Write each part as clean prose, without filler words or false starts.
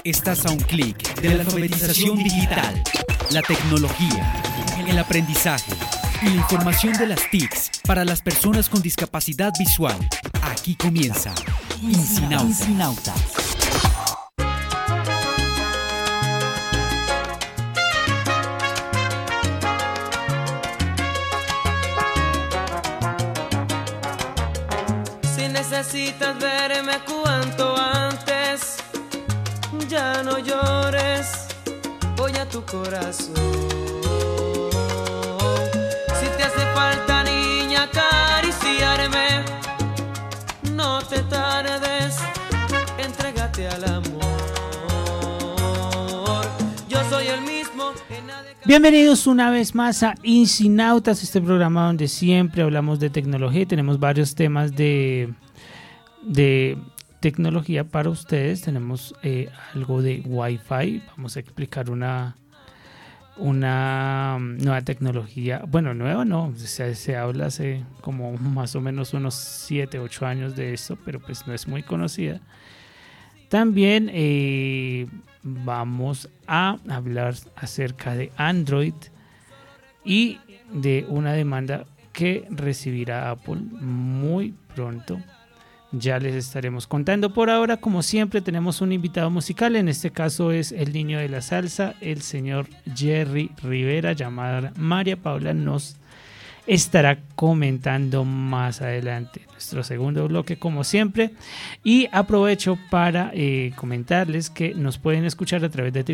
Estás a un clic de la alfabetización digital, la tecnología, el aprendizaje y la información de las TICs para las personas con discapacidad visual. Aquí comienza INCINAUTA. Si necesitas verme cuanto antes, ya no llores, voy a tu corazón. Si te hace falta, niña, acariciarme, no te tardes, entrégate al amor. Yo soy el mismo. Bienvenidos una vez más a INCINAUTAS, este programa donde siempre hablamos de tecnología y tenemos varios temas de tecnología para ustedes. Tenemos algo de Wi-Fi, vamos a explicar una nueva tecnología, bueno, nueva no, se habla hace como más o menos unos 7, 8 años de esto, pero pues no es muy conocida. También vamos a hablar acerca de Android y de una demanda que recibirá Apple muy pronto. Ya les estaremos contando. Por ahora, como siempre, tenemos un invitado musical. En este caso es el niño de la salsa, el señor Jerry Rivera. Llamada María Paula nos estará comentando más adelante nuestro segundo bloque, como siempre. Y aprovecho para comentarles que nos pueden escuchar a través de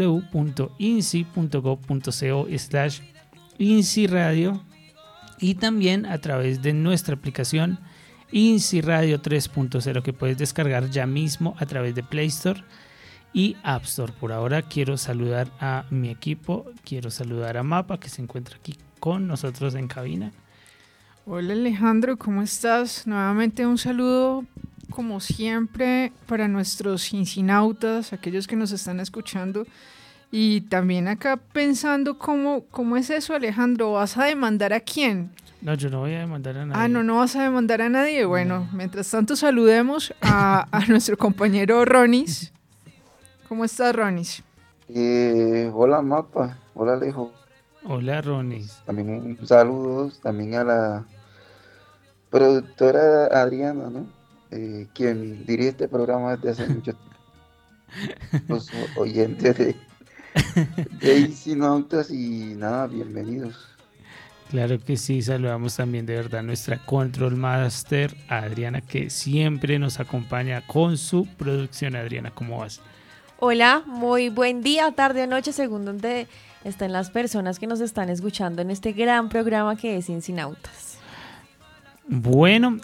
www.inci.gov.co/INCI Radio y también a través de nuestra aplicación INCI Radio 3.0, que puedes descargar ya mismo a través de Play Store y App Store. Por ahora quiero saludar a mi equipo, quiero saludar a Mapa, que se encuentra aquí con nosotros en cabina. Hola Alejandro, ¿cómo estás? Nuevamente un saludo, como siempre, para nuestros incinautas, aquellos que nos están escuchando. Y también acá pensando cómo es eso, Alejandro, ¿vas a demandar a quién? No, yo no voy a demandar a nadie. No vas a demandar a nadie. Bueno, mientras tanto saludemos a nuestro compañero Ronis. ¿Cómo estás, Ronis? Hola Mapa, hola Alejo. Hola Ronis. También saludos también a la productora Adriana, ¿no? Quien dirige este programa desde hace mucho tiempo. Los oyentes de INCINAUTAS y nada, bienvenidos. Claro que sí, saludamos también de verdad a nuestra Control Master, Adriana, que siempre nos acompaña con su producción. Adriana, ¿cómo vas? Hola, muy buen día, tarde o noche, según donde están las personas que nos están escuchando en este gran programa que es INCINAUTAS. Bueno,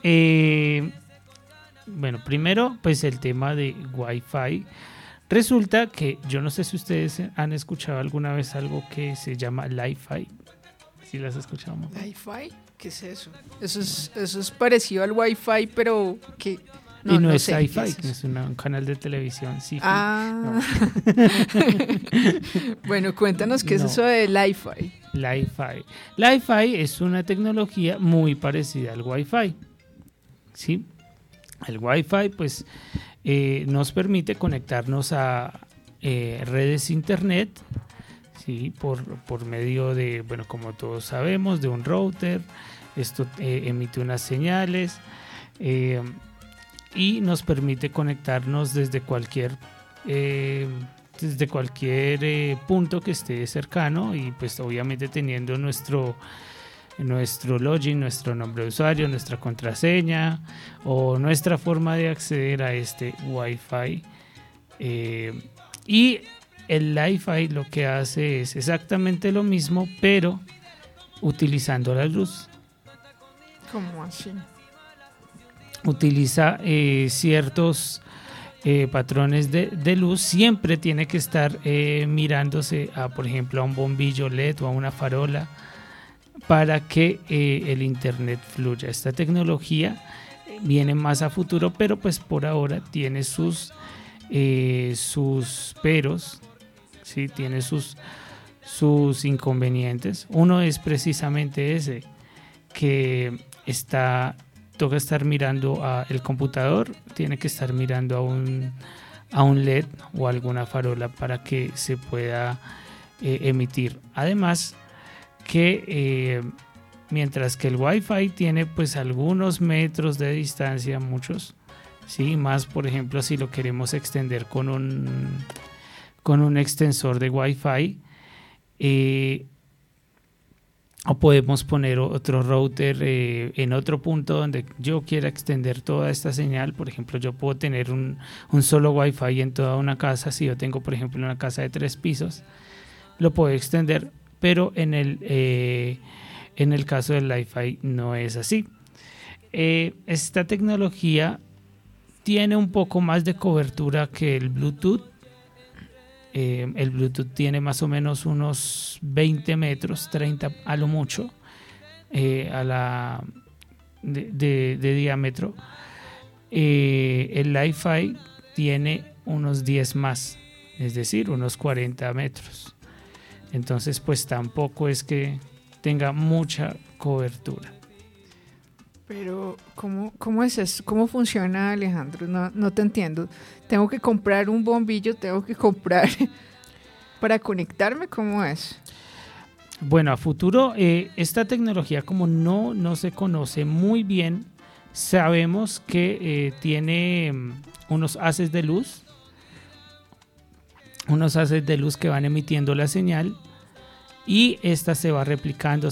primero pues el tema de Wi-Fi. Resulta que yo no sé si ustedes han escuchado alguna vez algo que se llama Li-Fi. ¿Sí las escuchamos? ¿Li-Fi? ¿Qué es eso? Eso es parecido al Wi-Fi, pero que... No es Sci-Fi, es un canal de televisión. Sí, no. Bueno, cuéntanos qué es eso de Li-Fi. Li-Fi es una tecnología muy parecida al Wi-Fi. ¿Sí? El Wi-Fi pues nos permite conectarnos a redes internet, ¿sí? por medio de, bueno, como todos sabemos, de un router. Esto emite unas señales y nos permite conectarnos desde cualquier punto que esté cercano, y pues obviamente teniendo nuestro login, nuestro nombre de usuario, nuestra contraseña o nuestra forma de acceder a este Wi-Fi. Y el Li-Fi lo que hace es exactamente lo mismo, pero utilizando la luz. ¿Cómo así? Utiliza ciertos patrones de luz. Siempre tiene que estar mirándose a, por ejemplo, a un bombillo LED o a una farola para que el internet fluya. Esta tecnología viene más a futuro, pero pues por ahora tiene sus peros, ¿sí? Tiene sus inconvenientes. Uno es precisamente ese, que toca estar mirando el computador, tiene que estar mirando a un LED o alguna farola para que se pueda emitir. Además que mientras que el Wi-Fi tiene pues algunos metros de distancia, muchos, sí, más por ejemplo si lo queremos extender con un extensor de Wi-Fi, o podemos poner otro router en otro punto donde yo quiera extender toda esta señal. Por ejemplo, yo puedo tener un solo Wi-Fi en toda una casa. Si yo tengo, por ejemplo, una casa de 3 pisos, lo puedo extender, pero en el caso del Wi-Fi no es así. Esta tecnología tiene un poco más de cobertura que el Bluetooth. El Bluetooth tiene más o menos unos 20 metros, 30 a lo mucho, de diámetro. El Wi-Fi tiene unos 10 más, es decir, unos 40 metros. Entonces, pues tampoco es que tenga mucha cobertura. Pero, ¿cómo es eso? ¿Cómo funciona, Alejandro? No te entiendo. ¿Tengo que comprar un bombillo? ¿Tengo que comprar para conectarme? ¿Cómo es? Bueno, a futuro, esta tecnología como no se conoce muy bien, sabemos que tiene unos haces de luz que van emitiendo la señal y esta se va replicando.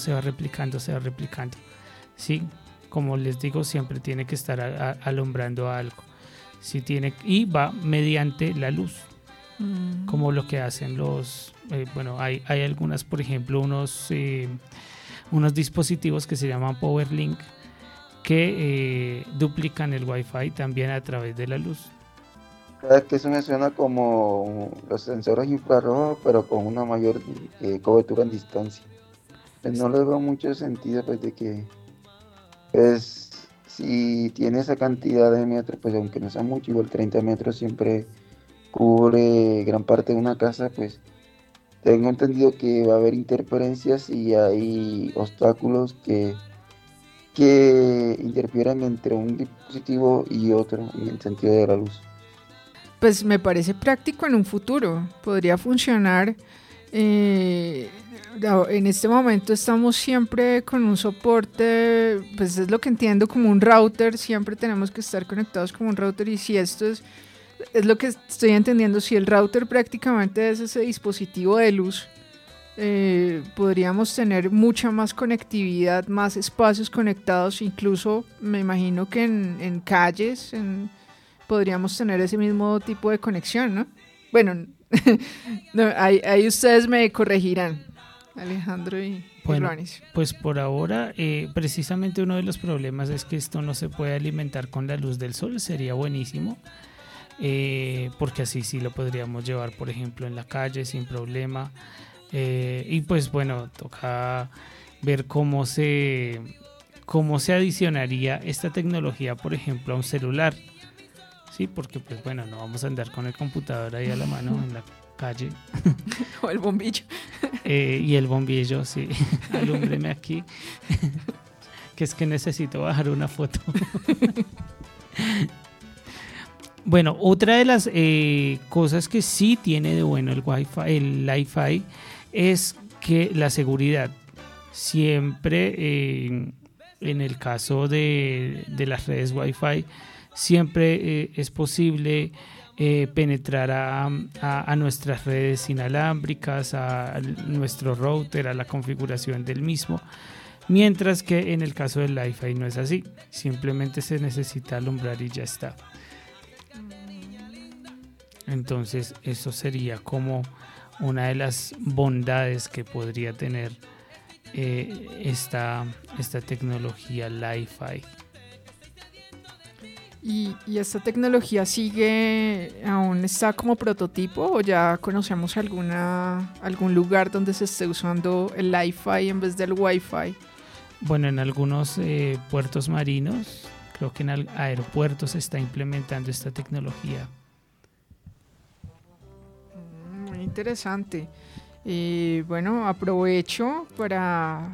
¿Sí? Como les digo, siempre tiene que estar alumbrando algo. Si tiene, y va mediante la luz, como lo que hacen los... hay algunas, por ejemplo, unos dispositivos que se llaman PowerLink que duplican el Wi-Fi también a través de la luz. Cada que eso me suena como los sensores infrarrojos, pero con una mayor cobertura en distancia. Pues no le veo mucho sentido, pues, de que pues si tiene esa cantidad de metros, pues aunque no sea mucho, igual 30 metros siempre cubre gran parte de una casa, pues tengo entendido que va a haber interferencias y hay obstáculos que interfieren entre un dispositivo y otro en el sentido de la luz. Pues me parece práctico en un futuro, podría funcionar. En este momento estamos siempre con un soporte, pues es lo que entiendo como un router, siempre tenemos que estar conectados como un router, y si esto es lo que estoy entendiendo, si el router prácticamente es ese dispositivo de luz, podríamos tener mucha más conectividad, más espacios conectados, incluso me imagino que en calles podríamos tener ese mismo tipo de conexión, ¿no? Bueno, no, ahí ustedes me corregirán, Alejandro y Ronis. Pues por ahora, precisamente uno de los problemas es que esto no se puede alimentar con la luz del sol. Sería buenísimo, porque así sí lo podríamos llevar, por ejemplo, en la calle sin problema. Y pues bueno, toca ver cómo se adicionaría esta tecnología, por ejemplo, a un celular. Sí, porque pues bueno, no vamos a andar con el computador ahí a la mano en la calle. O el bombillo. Y el bombillo, sí. Alúmbreme aquí. Que es que necesito bajar una foto. Bueno, otra de las cosas que sí tiene de bueno el Wi-Fi es que la seguridad. Siempre en el caso de las redes Wi-Fi, siempre es posible penetrar a nuestras redes inalámbricas, a nuestro router, a la configuración del mismo, mientras que en el caso del Wi-Fi no es así, simplemente se necesita alumbrar y ya está. Entonces eso sería como una de las bondades que podría tener esta tecnología Wi-Fi. ¿Y esta tecnología aún está como prototipo, o ya conocemos algún lugar donde se esté usando el Wi-Fi en vez del Wi-Fi? Bueno, en algunos puertos marinos, creo que en aeropuertos se está implementando esta tecnología. Muy interesante. Bueno, aprovecho para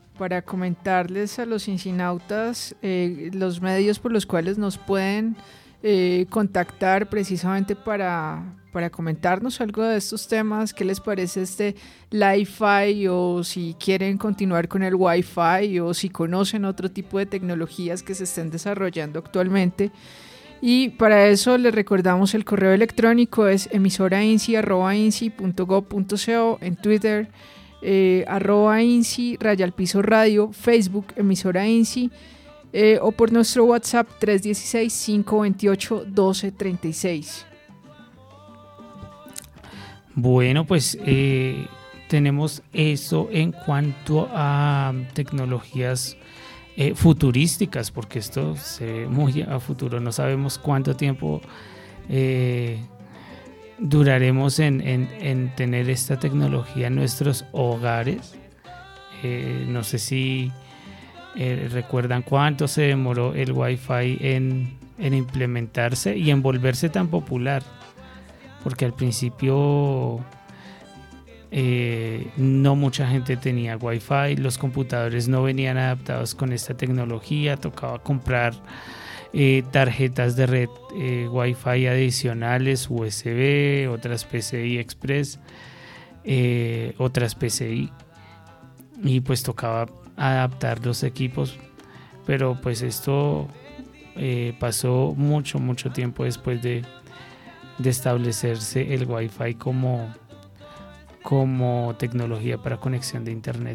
comentarles a los incinautas los medios por los cuales nos pueden contactar precisamente para comentarnos algo de estos temas, qué les parece este Li-Fi, o si quieren continuar con el Wi-Fi, o si conocen otro tipo de tecnologías que se estén desarrollando actualmente. Y para eso les recordamos el correo electrónico es emisorainci@inci.gov.co, en Twitter @INCI _radio, Facebook emisora INCI, o por nuestro WhatsApp 316-528-1236. Bueno, pues tenemos eso en cuanto a tecnologías futurísticas, porque esto se ve muy a futuro. No sabemos cuánto tiempo duraremos en tener esta tecnología en nuestros hogares. No sé si recuerdan cuánto se demoró el Wi-Fi en implementarse y en volverse tan popular, porque al principio no mucha gente tenía Wi-Fi, los computadores no venían adaptados con esta tecnología, tocaba comprar tarjetas de red Wi-Fi adicionales, USB, otras PCI Express, otras PCI, y pues tocaba adaptar los equipos, pero pues esto pasó mucho tiempo después de establecerse el Wi-Fi como tecnología para conexión de internet.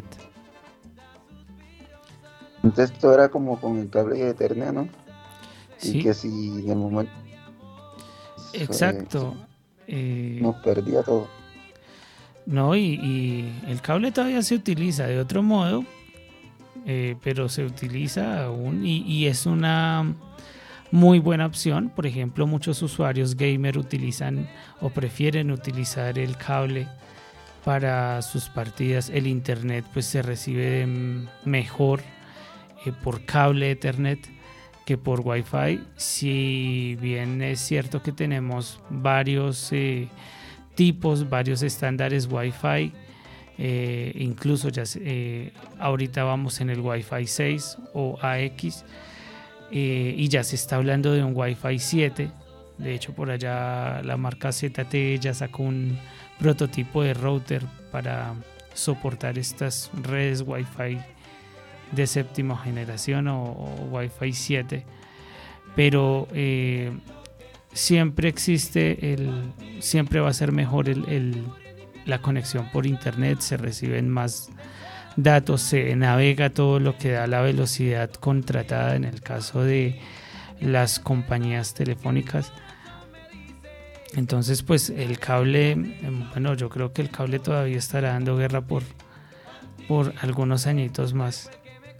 Entonces esto era como con el cable de Ethernet, ¿no? Sí. Y que si en el momento exacto, nos perdía todo. no, y el cable todavía se utiliza de otro modo, pero se utiliza aún, y es una muy buena opción. Por ejemplo, muchos usuarios gamer utilizan o prefieren utilizar el cable para sus partidas. El internet pues se recibe mejor por cable Ethernet que por Wi-Fi. Si bien es cierto que tenemos varios tipos, varios estándares Wi-Fi, incluso ya ahorita vamos en el Wi-Fi 6 o AX, y ya se está hablando de un Wi-Fi 7. De hecho, por allá la marca ZTE ya sacó un prototipo de router para soportar estas redes Wi-Fi de séptima generación o Wi-Fi 7, pero siempre siempre va a ser mejor la conexión por internet. Se reciben más datos, se navega todo lo que da la velocidad contratada en el caso de las compañías telefónicas. Entonces pues el cable, bueno, yo creo que el cable todavía estará dando guerra por algunos añitos más.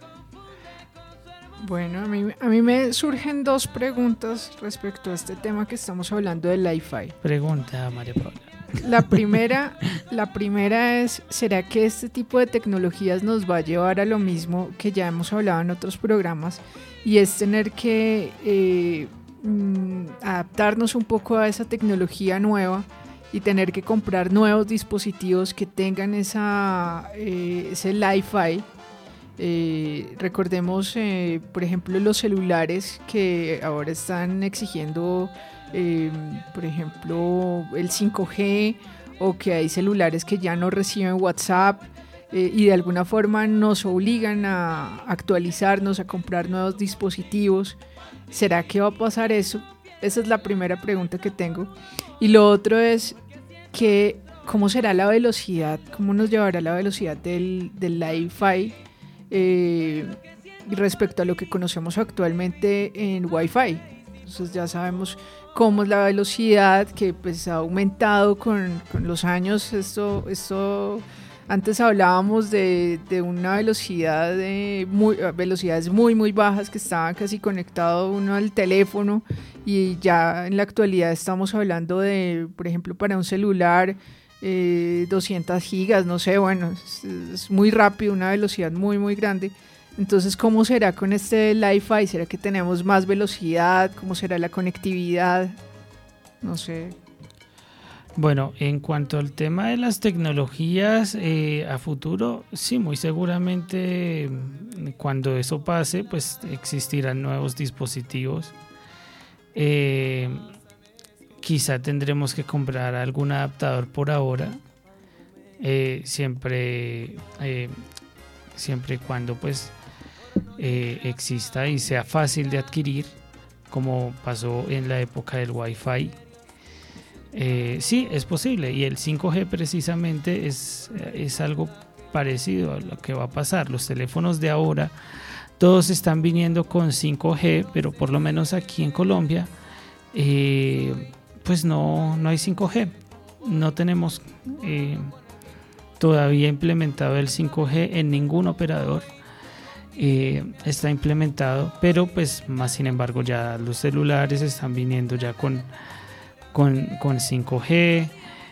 Bueno, a mí me surgen dos preguntas respecto a este tema que estamos hablando del Li-Fi. Pregunta, María Paula. La primera es, ¿será que este tipo de tecnologías nos va a llevar a lo mismo que ya hemos hablado en otros programas? Y es tener que adaptarnos un poco a esa tecnología nueva y tener que comprar nuevos dispositivos que tengan ese Li-Fi. Recordemos, por ejemplo, los celulares que ahora están exigiendo, por ejemplo, el 5G, o que hay celulares que ya no reciben WhatsApp, y de alguna forma nos obligan a actualizarnos, a comprar nuevos dispositivos. ¿Será que va a pasar eso? Esa es la primera pregunta que tengo. Y lo otro es que ¿cómo será la velocidad? ¿Cómo nos llevará la velocidad del Li-Fi respecto a lo que conocemos actualmente en Wi-Fi? Entonces ya sabemos cómo es la velocidad, que pues ha aumentado con los años. Esto antes hablábamos de una velocidad velocidades muy bajas, que estaban casi conectado uno al teléfono, y ya en la actualidad estamos hablando de, por ejemplo, para un celular 200 gigas, no sé, bueno, es muy rápido, una velocidad muy grande. Entonces, ¿cómo será con este Li-Fi? ¿Será que tenemos más velocidad? ¿Cómo será la conectividad? No sé. Bueno, en cuanto al tema de las tecnologías a futuro, sí, muy seguramente cuando eso pase, pues existirán nuevos dispositivos Quizá tendremos que comprar algún adaptador por ahora, siempre y cuando pues exista y sea fácil de adquirir, como pasó en la época del Wi-Fi. Sí, es posible, y el 5G precisamente es algo parecido a lo que va a pasar. Los teléfonos de ahora todos están viniendo con 5G, pero por lo menos aquí en Colombia pues no hay 5G. No tenemos todavía implementado el 5G en ningún operador. Está implementado, pero pues más sin embargo ya los celulares están viniendo ya con 5G,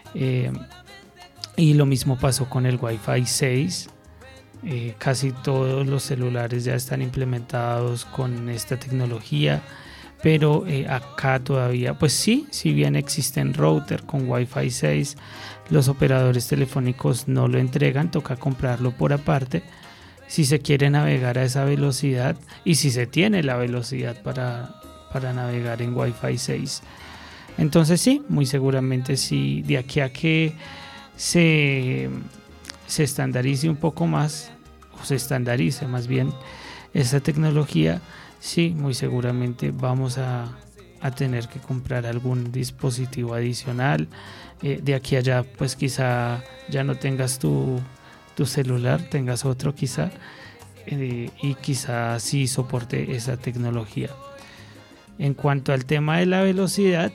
y lo mismo pasó con el Wi-Fi 6. Casi todos los celulares ya están implementados con esta tecnología, pero acá todavía, pues sí, si bien existen router con Wi-Fi 6, los operadores telefónicos no lo entregan, toca comprarlo por aparte si se quiere navegar a esa velocidad y si se tiene la velocidad para navegar en Wi-Fi 6. Entonces sí, muy seguramente sí, de aquí a que se estandarice un poco más, o se estandarice más bien esta tecnología, sí, muy seguramente vamos a tener que comprar algún dispositivo adicional. De aquí a allá, pues quizá ya no tengas tu celular, tengas otro quizá, y quizá sí soporte esa tecnología. En cuanto al tema de la velocidad,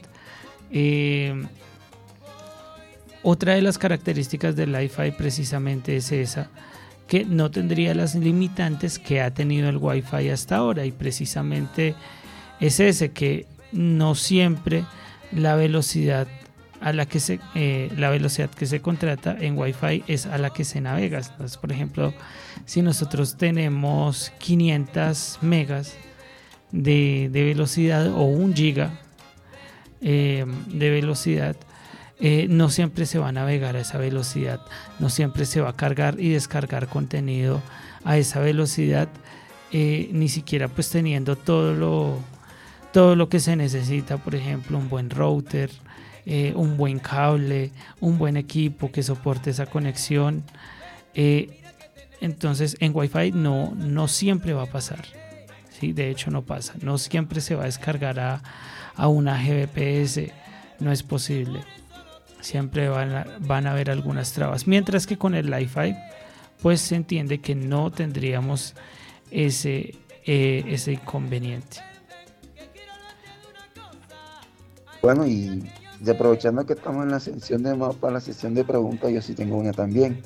otra de las características del Wi-Fi precisamente es esa, que no tendría las limitantes que ha tenido el Wi-Fi hasta ahora, y precisamente es ese, que no siempre la velocidad que se contrata en Wi-Fi es a la que se navega. Entonces, por ejemplo, si nosotros tenemos 500 megas de velocidad o 1 giga de velocidad, no siempre se va a navegar a esa velocidad, no siempre se va a cargar y descargar contenido a esa velocidad, ni siquiera pues teniendo todo lo que se necesita, por ejemplo un buen router, un buen cable, un buen equipo que soporte esa conexión. Entonces en Wi-Fi no siempre va a pasar, ¿sí? De hecho no pasa, no siempre se va a descargar a una Gbps, no es posible, siempre van a haber algunas trabas, mientras que con el Wi-Fi pues se entiende que no tendríamos ese inconveniente. Bueno, y aprovechando que estamos en la sección de mapa, la sección de preguntas, yo sí tengo una también.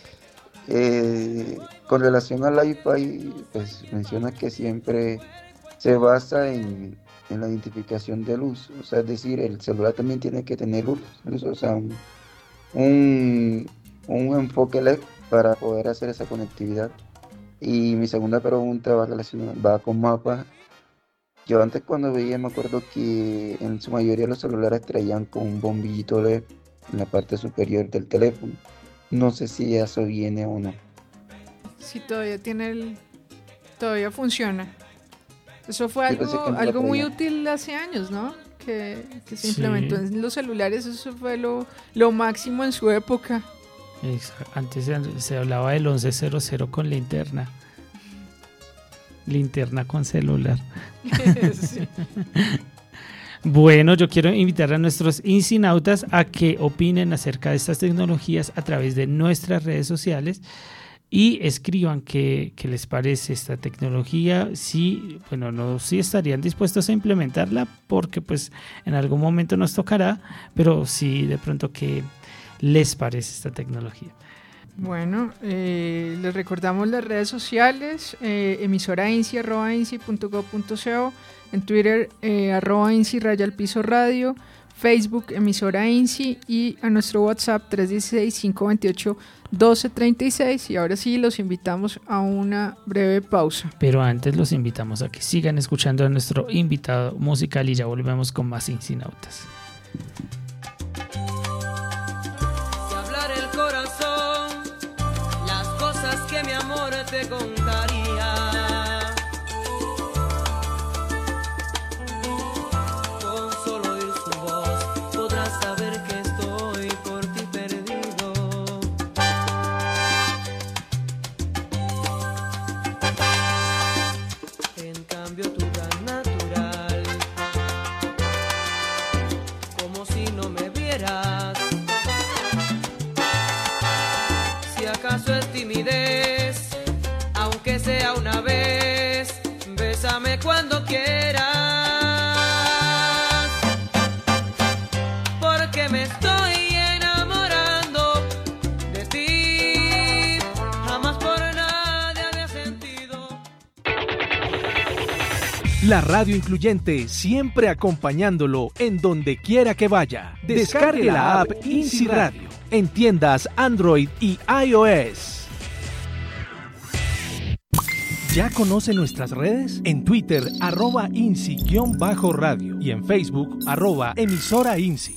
Con relación al Wi-Fi, pues menciona que siempre se basa en la identificación de luz, o sea, es decir, el celular también tiene que tener luz, o sea, un enfoque LED para poder hacer esa conectividad. Y mi segunda pregunta va con mapas. Yo antes cuando veía, me acuerdo que en su mayoría los celulares traían con un bombillito LED en la parte superior del teléfono. No sé si eso viene o no. Sí, todavía funciona. Eso fue algo muy útil hace años, ¿no? Que se implementó en los celulares, eso fue lo máximo en su época. Antes se hablaba del 1100 con linterna con celular. Sí. Bueno, yo quiero invitar a nuestros incinautas a que opinen acerca de estas tecnologías a través de nuestras redes sociales y escriban qué les parece esta tecnología, si estarían dispuestos a implementarla, porque pues en algún momento nos tocará, pero sí de pronto qué les parece esta tecnología. Bueno, les recordamos las redes sociales, emisora INSI, @insi.gov.co, en Twitter, @INSI_radio, Facebook, emisora INSI, y a nuestro WhatsApp 316-528-1236. Y ahora sí, los invitamos a una breve pausa. Pero antes los invitamos a que sigan escuchando a nuestro invitado musical y ya volvemos con más Incinautas. Mi amor te contaría. si no me vieras. Si acaso es timidez, aunque sea una vez, bésame cuando quieras, porque me estoy enamorando de ti, jamás por nadie había sentido. La radio incluyente siempre acompañándolo en donde quiera que vaya. Descargue la app INSI Radio en tiendas Android y iOS. ¿Ya conoce nuestras redes? En Twitter, @INSI_radio y en Facebook, @emisora INSI.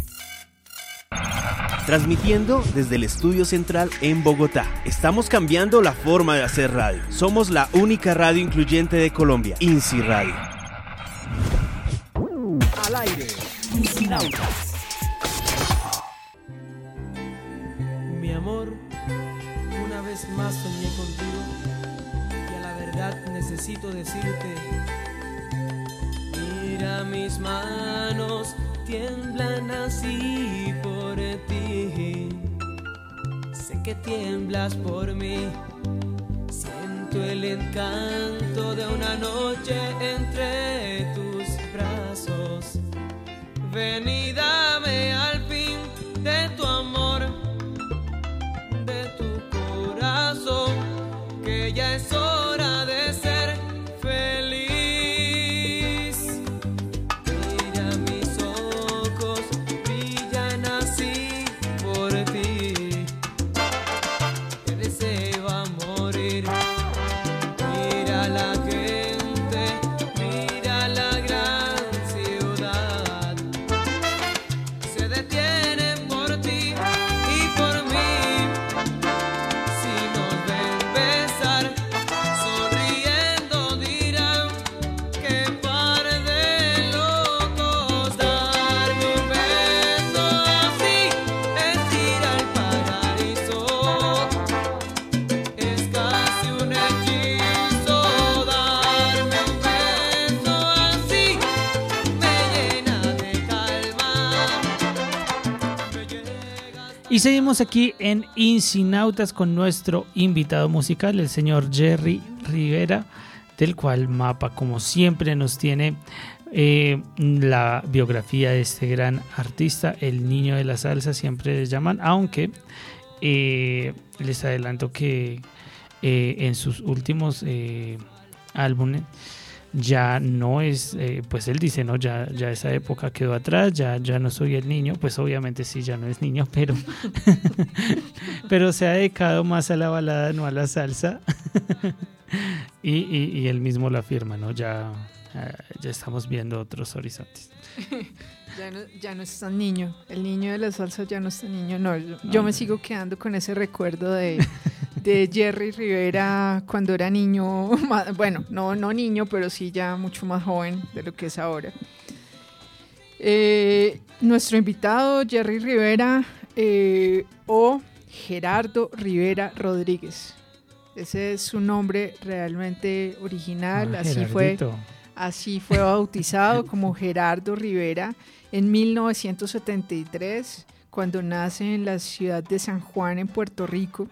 Transmitiendo desde el estudio central en Bogotá. Estamos cambiando la forma de hacer radio. Somos la única radio incluyente de Colombia, INSI Radio. Al aire, Insinautas. Mi amor, una vez más soñé contigo y a la verdad necesito decirte: mira, mis manos tiemblan así por ti. Sé que tiemblas por mí. Siento el encanto de una noche entre tus brazos. Ven y dame al fin de tu amor, de tu corazón, que ya es hora de ser feliz. Mira, mis ojos brillan así por ti. Te deseo a morir. Mira la gente, mira la gran ciudad. Se detienen por ti y por mí. Si nos ven besar, sonriendo dirán que par de locos. Darme un beso así es ir al paraíso. Es casi un hechizo. Darme un beso así me llena de calma. Me llega. Y seguimos aquí en Insinautas con nuestro invitado musical, el señor Jerry Rivera, del cual Mapa, como siempre, nos tiene la biografía de este gran artista, el niño de la salsa, siempre les llaman, aunque les adelanto que en sus últimos álbumes ya no es, pues él dice, no, ya esa época quedó atrás, ya no soy el niño, pues obviamente sí, ya no es niño, pero pero se ha dedicado más a la balada, no a la salsa. y él mismo lo afirma, ¿no? Ya estamos viendo otros horizontes. Ya no es tan niño. El niño de la salsa ya no es tan niño. No, yo me sigo quedando con ese recuerdo de Jerry Rivera cuando era niño. Bueno, no niño, pero sí ya mucho más joven de lo que es ahora. Nuestro invitado, Jerry Rivera, o Gerardo Rivera Rodríguez. Ese es su nombre realmente original. Así fue bautizado como Gerardo Rivera en 1973, cuando nace en la ciudad de San Juan, en Puerto Rico.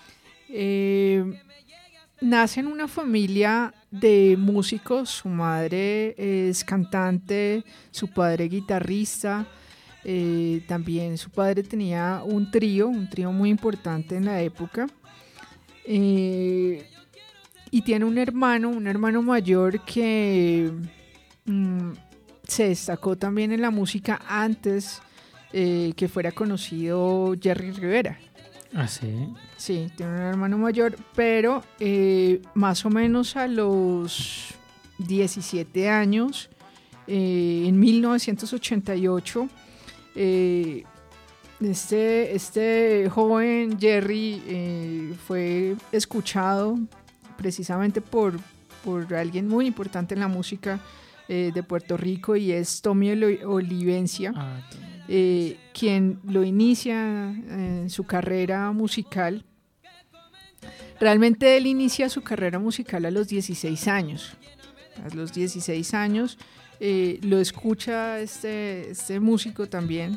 Nace en una familia de músicos. Su madre es cantante, su padre guitarrista. También su padre tenía un trío muy importante en la época. Y tiene un hermano mayor que se destacó también en la música antes que fuera conocido Jerry Rivera. ¿Ah, sí? Sí, tiene un hermano mayor, pero más o menos a los 17 años, en 1988, este joven Jerry fue escuchado precisamente por alguien muy importante en la música de Puerto Rico, y es Tommy Olivencia, quien lo inicia en su carrera musical. Realmente él inicia su carrera musical a los 16 años. A los 16 años lo escucha este músico también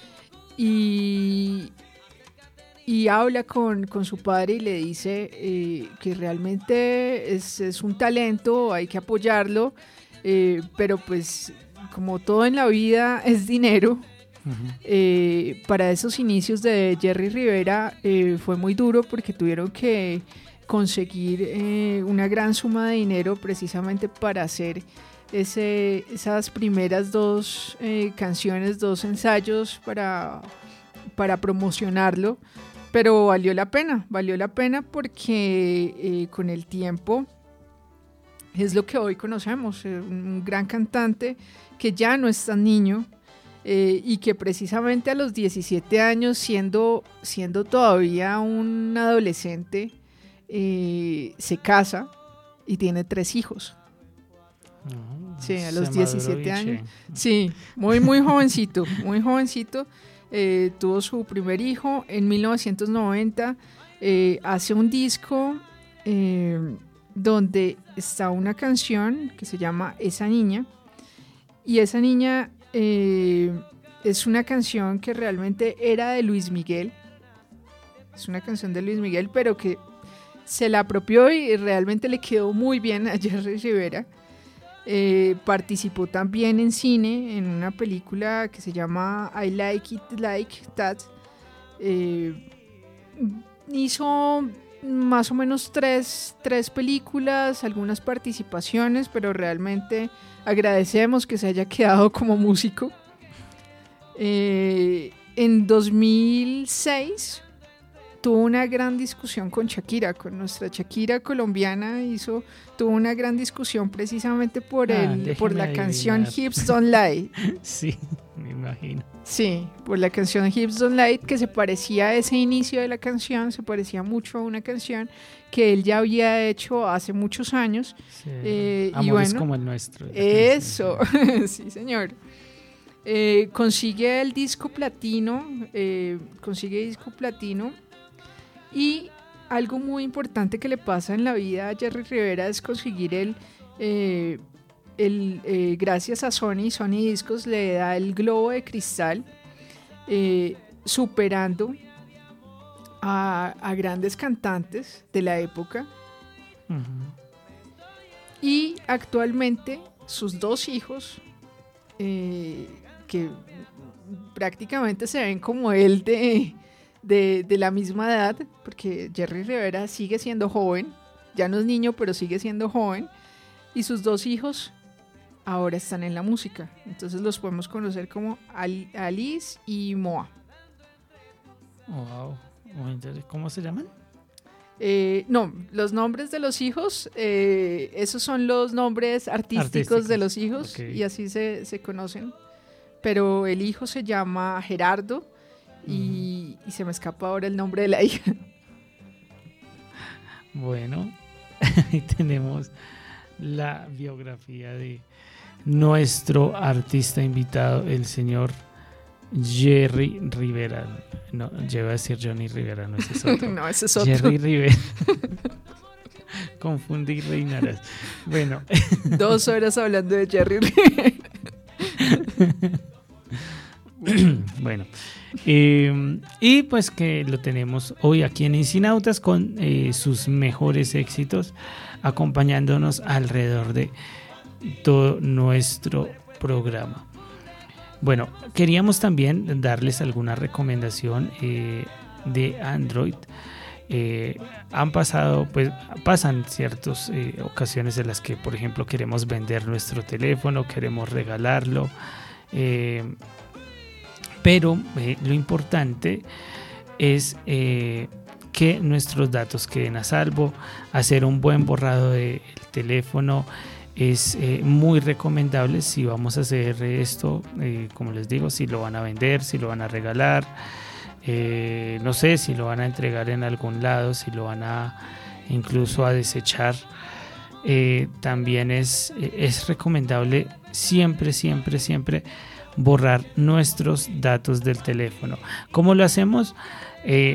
y habla con su padre y le dice que realmente es un talento, hay que apoyarlo, pero pues como todo en la vida es dinero. Para esos inicios de Jerry Rivera fue muy duro porque tuvieron que conseguir una gran suma de dinero precisamente para hacer esas primeras 2 canciones, 2 ensayos para promocionarlo, pero valió la pena porque con el tiempo es lo que hoy conocemos, un gran cantante que ya no es tan niño, y que precisamente a los 17 años, siendo todavía un adolescente, se casa y tiene 3 hijos. Sí, a los 17 años. Sí, muy jovencito, tuvo su primer hijo. En 1990 hace un disco donde está una canción que se llama Esa Niña, y esa niña es una canción que realmente era de Luis Miguel. Es una canción de Luis Miguel, pero que se la apropió y realmente le quedó muy bien a Jerry Rivera. Participó también en cine, en una película que se llama I Like It Like That. Hizo más o menos tres películas, algunas participaciones, pero realmente agradecemos que se haya quedado como músico. En 2006 tuvo una gran discusión con Shakira, con nuestra Shakira colombiana. Tuvo una gran discusión precisamente por la canción Hips Don't Lie. Sí, me imagino. Sí, por la canción Hips Don't Lie, que se parecía a ese inicio de la canción, se parecía mucho a una canción que él ya había hecho hace muchos años. Sí. Amores como el nuestro. Eso, sí señor. Consigue el disco platino, y algo muy importante que le pasa en la vida a Jerry Rivera es conseguir gracias a Sony Discos le da el Globo de Cristal, superando a grandes cantantes de la época. Y actualmente sus 2 hijos, que prácticamente se ven como él de la misma edad, porque Jerry Rivera sigue siendo joven, ya no es niño, pero sigue siendo joven, y sus 2 hijos ahora están en la música. Entonces los podemos conocer como Alice y Moa. Wow. ¿Cómo se llaman? No, los nombres de los hijos, esos son los nombres artísticos de los hijos, okay. Y así se conocen. Pero el hijo se llama Gerardo y se me escapa ahora el nombre de la hija. Bueno, ahí tenemos la biografía de nuestro artista invitado, el señor Jerry Rivera. No, lleva a decir Johnny Rivera, no, ese es otro. No, ese es otro. Jerry Rivera. Confundí reinarás. Bueno. 2 horas hablando de Jerry Rivera. Bueno, y pues que lo tenemos hoy aquí en Incinautas con sus mejores éxitos, acompañándonos alrededor de todo nuestro programa. Bueno, queríamos también darles alguna recomendación de Android. Pasan ciertas ocasiones en las que, por ejemplo, queremos vender nuestro teléfono, queremos regalarlo, pero lo importante es que nuestros datos queden a salvo. Hacer un buen borrado del teléfono es muy recomendable si vamos a hacer esto, como les digo, si lo van a vender, si lo van a regalar, no sé, si lo van a entregar en algún lado, si lo van a incluso a desechar. También es recomendable siempre borrar nuestros datos del teléfono. ¿Cómo lo hacemos?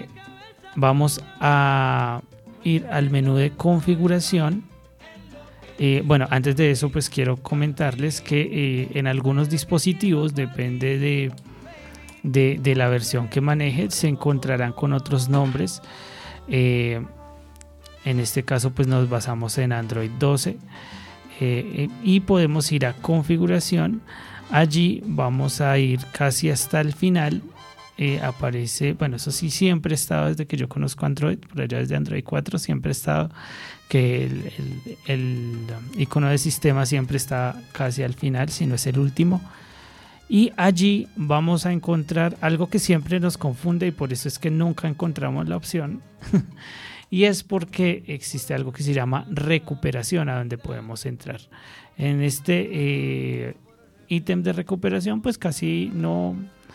Vamos a ir al menú de configuración Bueno, antes de eso, pues quiero comentarles que en algunos dispositivos, depende de la versión que maneje, se encontrarán con otros nombres. En este caso, pues nos basamos en Android 12 y podemos ir a configuración. Allí vamos a ir casi hasta el final. Aparece, bueno, eso sí siempre ha estado desde que yo conozco Android, por allá desde Android 4 siempre ha estado, que el icono de sistema siempre está casi al final, si no es el último. Y allí vamos a encontrar algo que siempre nos confunde y por eso es que nunca encontramos la opción. Y es porque existe algo que se llama recuperación, a donde podemos entrar. En este ítem de recuperación, pues casi no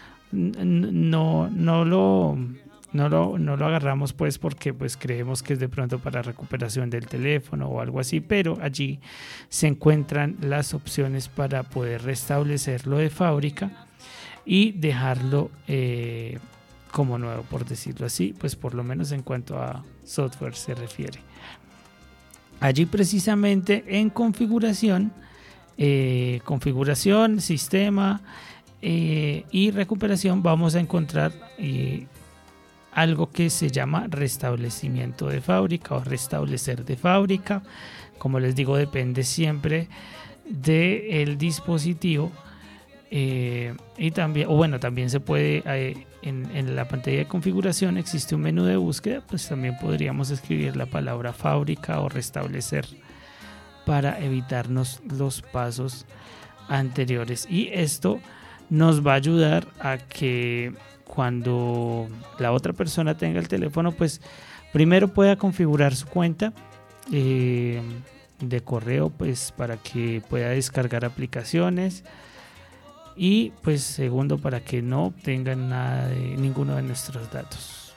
lo agarramos, pues porque pues creemos que es de pronto para recuperación del teléfono o algo así, pero allí se encuentran las opciones para poder restablecerlo de fábrica y dejarlo como nuevo, por decirlo así, pues por lo menos en cuanto a software se refiere. Allí precisamente en configuración, sistema y recuperación, vamos a encontrar algo que se llama restablecimiento de fábrica o restablecer de fábrica. Como les digo, depende siempre del dispositivo. Y también, también se puede en la pantalla de configuración existe un menú de búsqueda, pues también podríamos escribir la palabra fábrica o restablecer para evitarnos los pasos anteriores, y esto nos va a ayudar a que cuando la otra persona tenga el teléfono, pues primero pueda configurar su cuenta de correo, pues para que pueda descargar aplicaciones, y pues segundo, para que no obtengan nada de ninguno de nuestros datos.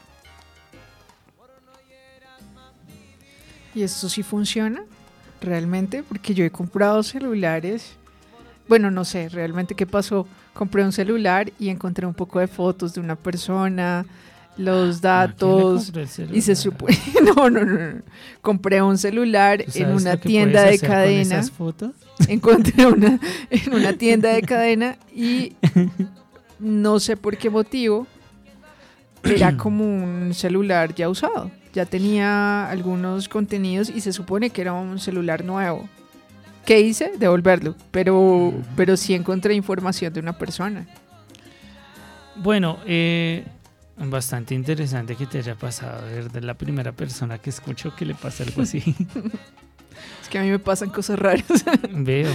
¿Y esto sí funciona realmente? Porque yo he comprado celulares, bueno, no sé realmente qué pasó. Compré un celular y encontré un poco de fotos de una persona, los datos, y se supone... No. Compré un celular en una tienda de cadena. ¿Con esas fotos? Encontré en una tienda de cadena y no sé por qué motivo era como un celular ya usado. Ya tenía algunos contenidos y se supone que era un celular nuevo. ¿Qué hice? Devolverlo, pero sí encontré información de una persona. Bueno, bastante interesante que te haya pasado, de verdad, la primera persona que escucho que le pasa algo así. Es que a mí me pasan cosas raras. Veo.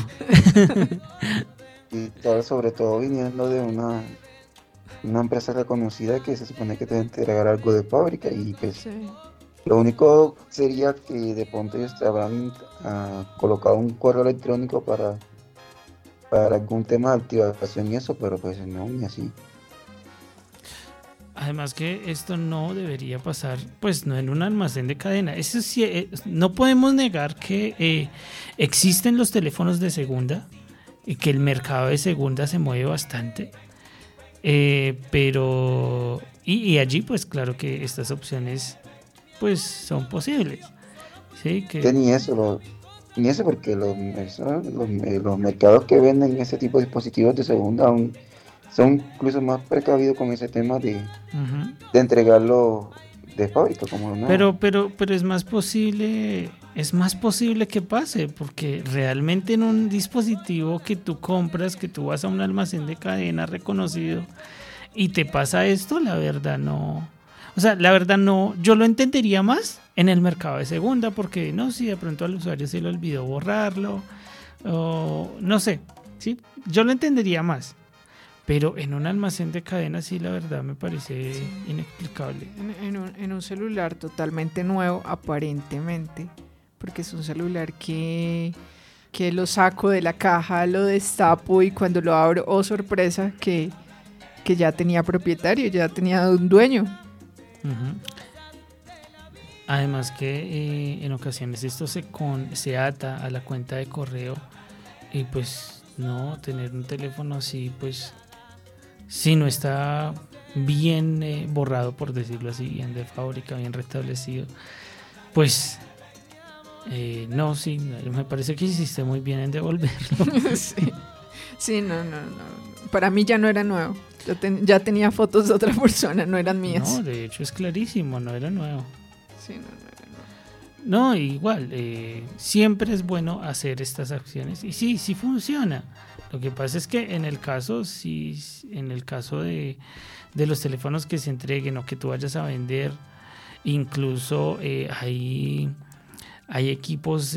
Y sobre todo viniendo de una empresa reconocida que se supone que te va a entregar algo de fábrica, y pues Sí. lo único sería que de pronto ellos te habrán colocado un correo electrónico para algún tema de activación y eso, pero pues no, ni así. Además que esto no debería pasar, pues no en un almacén de cadena. Eso sí, no podemos negar que existen los teléfonos de segunda y que el mercado de segunda se mueve bastante. Pero y allí pues claro que estas opciones pues son posibles. Sí, que... Ni eso porque los mercados que venden ese tipo de dispositivos de segunda aún son incluso más precavidos con ese tema de entregarlo de fábrica como lo nuevo. Pero es más posible que pase, porque realmente en un dispositivo que tú compras, que tú vas a un almacén de cadena reconocido y te pasa esto, la verdad no, yo lo entendería más en el mercado de segunda, porque no, si de pronto al usuario se le olvidó borrarlo, o no sé, ¿sí? Yo lo entendería más. Pero en un almacén de cadena sí, la verdad me parece inexplicable. En un celular totalmente nuevo, aparentemente, porque es un celular que lo saco de la caja, lo destapo y cuando lo abro, oh sorpresa, que ya tenía propietario, ya tenía un dueño. Además que en ocasiones esto se ata a la cuenta de correo, y pues no, tener un teléfono así, pues si no está bien borrado, por decirlo así, bien de fábrica, bien restablecido, pues No, sí, me parece que hiciste muy bien en devolverlo. Sí, no. Para mí ya no era nuevo. Ya tenía fotos de otra persona, no eran mías. No, de hecho es clarísimo, no era nuevo. Sí, no era nuevo. No, igual, siempre es bueno hacer estas acciones y sí funciona. Lo que pasa es que en el caso de los teléfonos que se entreguen o que tú vayas a vender, incluso hay equipos,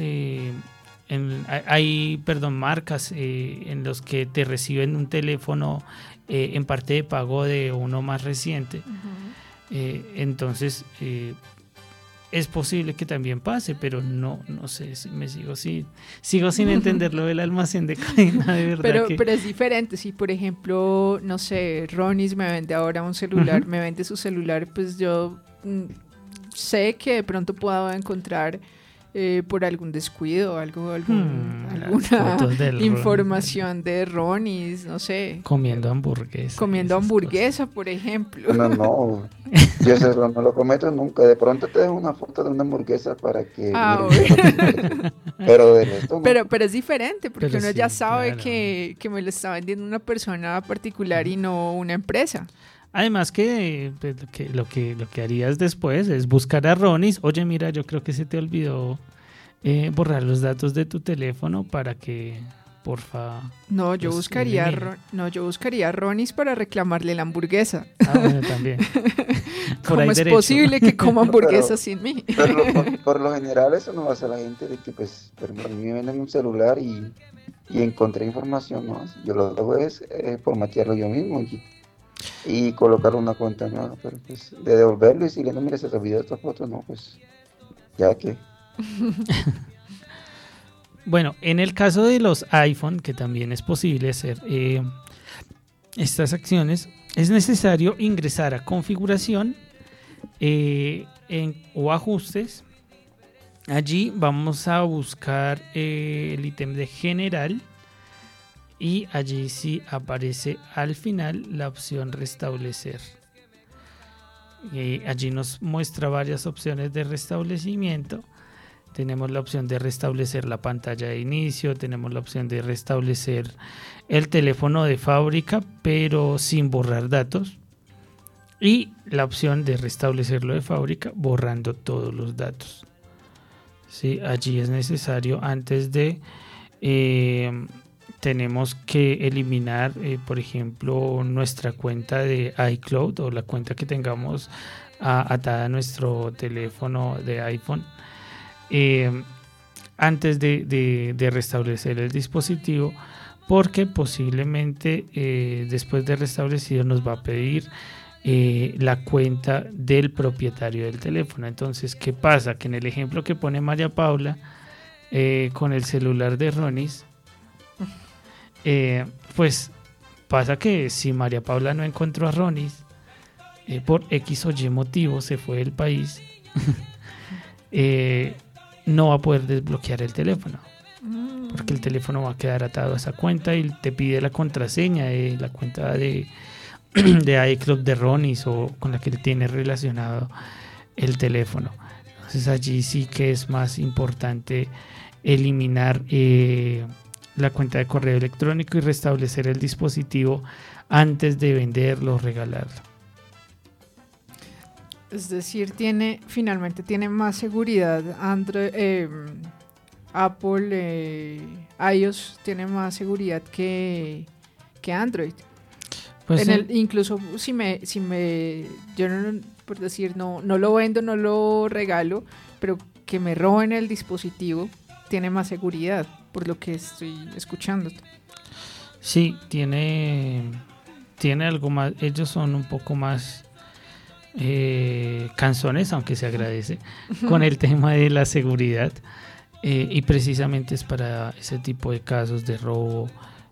marcas en los que te reciben un teléfono en parte de pago de uno más reciente. Uh-huh. Entonces es posible que también pase, pero no sé, sigo sin entender lo del almacén de cadena, de verdad. Pero es diferente. Si por ejemplo, no sé, Ronis me vende ahora un celular, uh-huh, me vende su celular, pues yo sé que de pronto puedo encontrar por algún descuido, alguna información de Ronis, no sé. Comiendo hamburguesa, por ejemplo. No, yo eso no lo cometo nunca. De pronto te dejo una foto de una hamburguesa para que... Pero de esto no. Pero es diferente, porque uno ya sabe, claro, que me lo está vendiendo una persona particular y no una empresa. Además que lo que harías después es buscar a Ronis. Oye, mira, yo creo que se te olvidó borrar los datos de tu teléfono para que, porfa... Yo buscaría a Ronis para reclamarle la hamburguesa. Bueno, también. ¿Cómo es posible que coma hamburguesa sin mí? Pero por lo general eso no va a hacer la gente de que, pues, a mí me venden un celular y encontré información, ¿no? Yo lo hago es formatearlo yo mismo y colocar una cuenta nueva, pero pues de devolverlo y decirle, no, mira, se te olvidó esta foto, no, pues ya que... Bueno, en el caso de los iPhone, que también es posible hacer estas acciones, es necesario ingresar a configuración o ajustes. Allí vamos a buscar el ítem de general. Y allí sí aparece al final la opción restablecer. Allí nos muestra varias opciones de restablecimiento. Tenemos la opción de restablecer la pantalla de inicio, tenemos la opción de restablecer el teléfono de fábrica pero sin borrar datos, y la opción de restablecerlo de fábrica borrando todos los datos. ¿Sí? Allí es necesario, antes de... tenemos que eliminar, por ejemplo, nuestra cuenta de iCloud o la cuenta que tengamos atada a nuestro teléfono de iPhone antes de restablecer el dispositivo, porque posiblemente después de restablecido nos va a pedir la cuenta del propietario del teléfono. Entonces, ¿qué pasa? Que en el ejemplo que pone María Paula con el celular de Ronis, pues pasa que si María Paula no encontró a Ronis por X o Y motivo, se fue del país, no va a poder desbloquear el teléfono, porque el teléfono va a quedar atado a esa cuenta y te pide la contraseña de la cuenta de iCloud de Ronis o con la que tiene relacionado el teléfono. Entonces allí sí que es más importante eliminar la cuenta de correo electrónico y restablecer el dispositivo antes de venderlo o regalarlo. Es decir, finalmente tiene más seguridad Android, Apple, iOS tiene más seguridad que Android. Pues incluso yo no, por decir, no lo vendo, no lo regalo, pero que me roben el dispositivo tiene más seguridad, por lo que estoy escuchando. Sí, tiene algo más. Ellos son un poco más cansones, aunque se agradece, con el tema de la seguridad, y precisamente es para ese tipo de casos de robo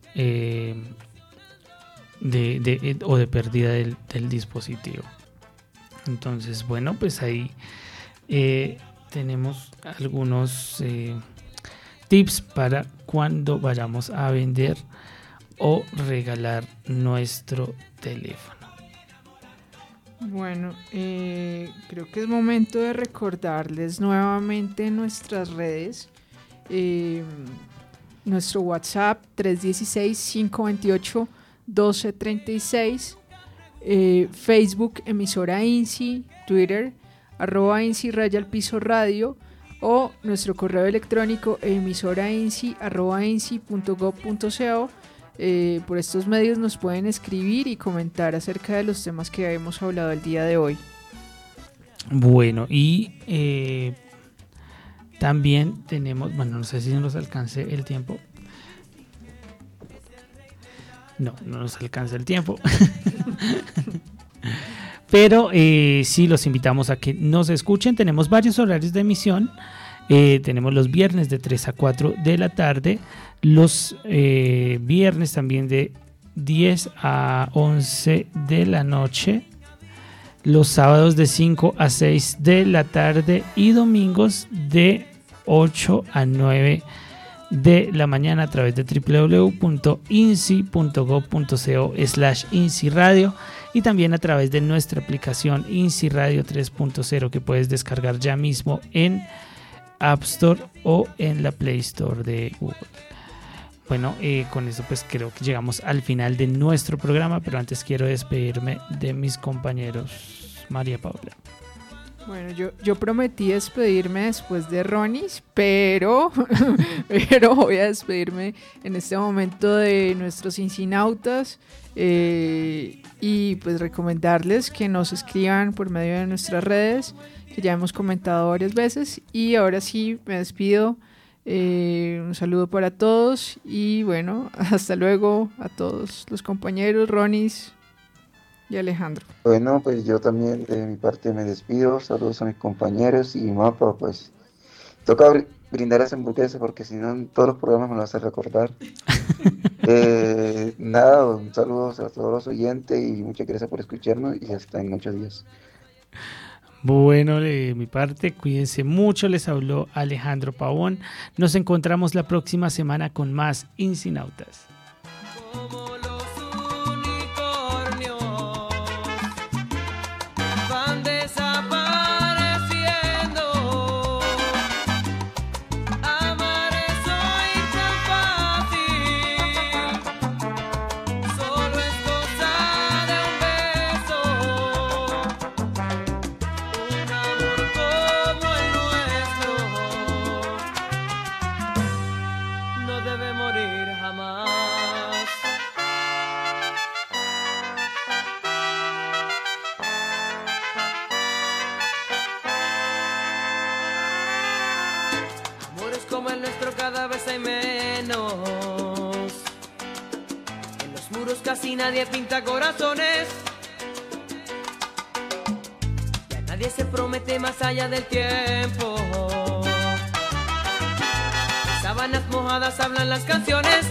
o de pérdida del dispositivo. Entonces, bueno, pues ahí tenemos algunos tips para cuando vayamos a vender o regalar nuestro teléfono. Bueno, creo que es momento de recordarles nuevamente nuestras redes. Nuestro WhatsApp 316-528-1236, Facebook emisora INSI, Twitter @INSI_radio o nuestro correo electrónico emisorainsi@insi.gov.co. Por estos medios nos pueden escribir y comentar acerca de los temas que hemos hablado el día de hoy. Bueno, y también tenemos, bueno, no sé si nos alcance el tiempo. No nos alcanza el tiempo. Pero sí los invitamos a que nos escuchen. Tenemos varios horarios de emisión. Tenemos los viernes de 3 a 4 de la tarde. Los viernes también de 10 a 11 de la noche. Los sábados de 5 a 6 de la tarde. Y domingos de 8 a 9 de la mañana a través de www.insi.gov.co/INSI-radio y también a través de nuestra aplicación INSI Radio 3.0 que puedes descargar ya mismo en App Store o en la Play Store de Google. Bueno, con eso pues creo que llegamos al final de nuestro programa, pero antes quiero despedirme de mis compañeros. María Paula. Bueno, yo prometí despedirme después de Ronis, pero voy a despedirme en este momento de nuestros insinautas y pues recomendarles que nos escriban por medio de nuestras redes, que ya hemos comentado varias veces, y ahora sí me despido. Un saludo para todos y bueno, hasta luego a todos los compañeros, Ronis y Alejandro. Bueno, pues yo también de mi parte me despido, saludos a mis compañeros y Mapa, pues toca brindar esa hamburguesa porque si no en todos los programas me lo vas a recordar. Nada, un saludo a todos los oyentes y muchas gracias por escucharnos y hasta en 8 días. Bueno, de mi parte, cuídense mucho, les habló Alejandro Pavón. Nos encontramos la próxima semana con más Insinautas. Como el nuestro cada vez hay menos. En los muros casi nadie pinta corazones. Ya nadie se promete más allá del tiempo. Sábanas mojadas hablan las canciones.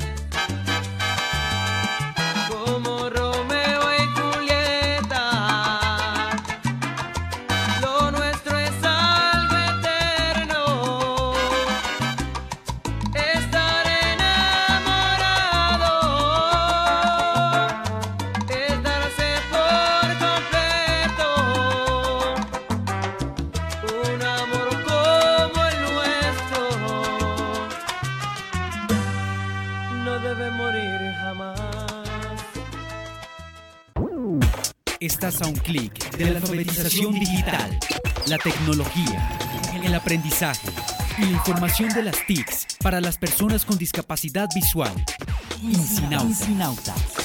Como Romeo y Julieta. Lo nuestro es algo eterno. Estar enamorado es darse por completo. Un amor como el nuestro no debe morir jamás. Estás a un clic de la alfabetización digital, la tecnología, el aprendizaje y la información de las TICs para las personas con discapacidad visual. Insinautas.